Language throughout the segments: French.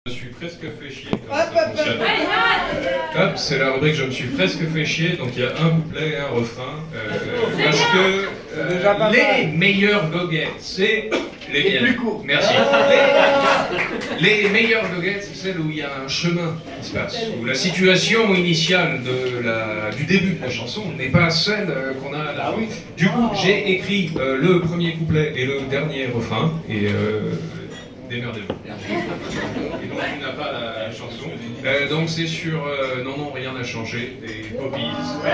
Je me suis presque fait chier quand ça fonctionne. Hop, c'est la rubrique je me suis presque fait chier, donc il y a un couplet et un refrain. Parce que les meilleures goguettes, c'est les miennes. Plus court. Merci. Les meilleures goguettes, c'est celles où il y a un chemin qui se passe, où la situation initiale du début de la chanson n'est pas celle qu'on a à la fin. Du coup, j'ai écrit le premier couplet et le dernier refrain, et démerdez-vous. Et donc tu n'as pas la chanson. Donc c'est sur Non, non, rien n'a changé, des Poppies.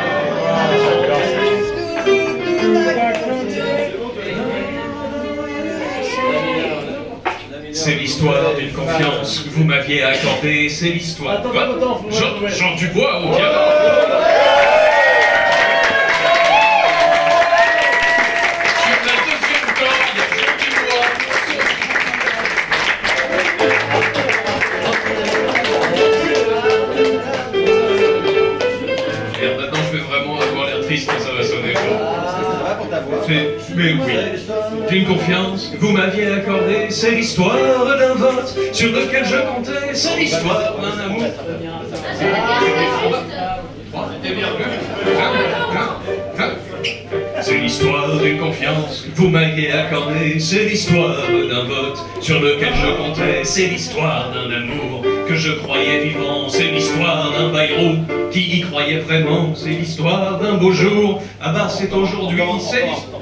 C'est l'histoire d'une confiance que vous m'aviez accordée, c'est l'histoire... Jean Dubois au piano. Triste quand ça va sonner. Mais oui, d'une confiance que vous m'aviez accordée, c'est l'histoire d'un vote sur lequel je comptais, c'est l'histoire d'un amour. C'est l'histoire d'une confiance que vous m'aviez accordée, c'est l'histoire d'un vote sur lequel je comptais, c'est l'histoire d'un amour que je croyais vivant, c'est l'histoire d'un baillerot qui y croyait vraiment, c'est l'histoire d'un beau jour, ah bah c'est aujourd'hui, c'est l'histoire...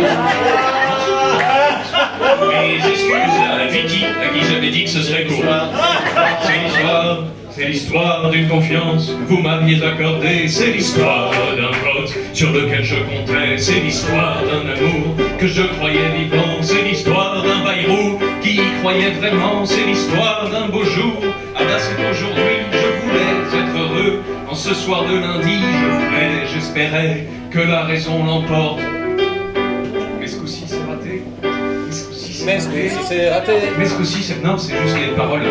Mes excuses à Vicky, à qui j'avais dit que ce serait court. C'est l'histoire d'une confiance que vous m'aviez accordée, c'est l'histoire d'un vote sur lequel je comptais, c'est l'histoire d'un amour que je croyais vivant, c'est l'histoire d'un baillerot qui y croyait vraiment, c'est l'histoire d'un beau jour, ah bah c'est aujourd'hui, je voulais être heureux, en ce soir de lundi, j'espérais que la raison l'emporte. Mais ce coup-ci c'est raté. Mais ce coup-ci c'est raté. Mais ce coup-ci c'est... Non, c'est juste les paroles.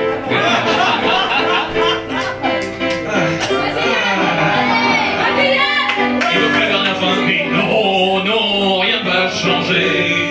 Et donc la dernière fin, mais non, non, rien ne va changer.